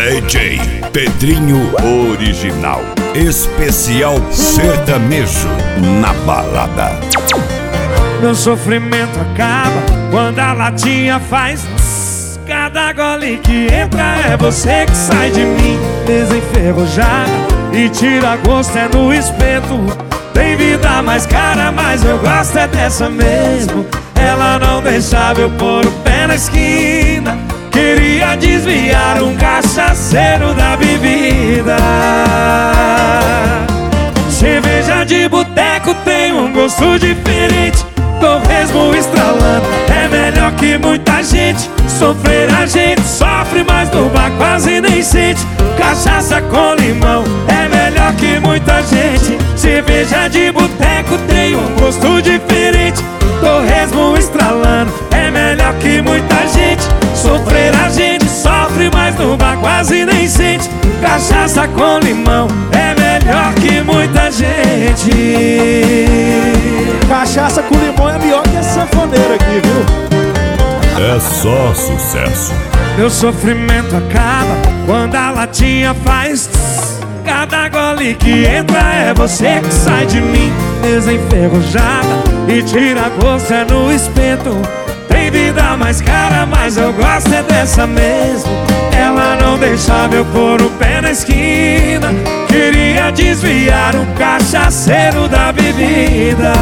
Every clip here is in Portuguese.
DJ Pedrinho Original. Especial sertanejo na balada. Meu sofrimento acaba quando a latinha faz tss. Cada gole que entra é você que sai de mim desenferrujada e tira gosto é no espeto. Tem vida mais cara, mas eu gosto é dessa mesmo. Ela não deixava eu pôr o pé na esquina. Queria desviar um cachaceiro da bebida. Cerveja de boteco tem um gosto diferente. Torresmo estralando é melhor que muita gente. Sofrer a gente sofre, mas no bar quase nem sente. Cachaça com limão é melhor que muita gente. Cerveja de boteco tem um gosto diferente. Torresmo estralando é melhor que muita gente. Sofrer a gente sofre, mas no bar quase nem sente. Cachaça com limão é melhor que muita gente. Cachaça com limão é melhor que esse sanfoneiro aqui, viu? É só sucesso. Meu sofrimento acaba quando a latinha faz tss. Cada gole que entra é você que sai de mim desenferrujada e tira gosto é no espeto. Tem vida mais cara, mas eu gosto é dessa mesmo. Ela não deixava eu pôr o pé na esquina. Queria desviar um cachaceiro da bebida.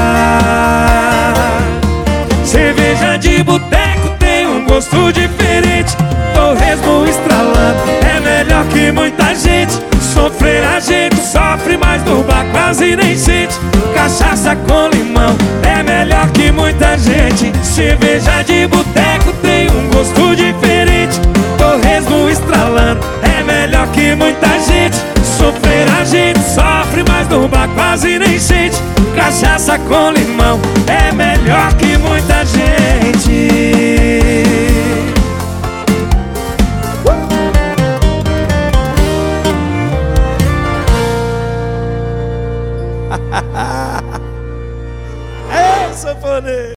Cerveja de boteco tem um gosto diferente. Torresmo estralando é melhor que muita gente. Sofrer a gente sofre, mas no bar quase nem sente. Cachaça com limão é melhor que muita gente. Cerveja de boteco tem um gosto diferente. Torresmo estralando é melhor que muita gente. Sofrer a gente sofre, mas no bar quase nem sente. Cachaça com limão é melhor que muita gente. É, sanfoneiro!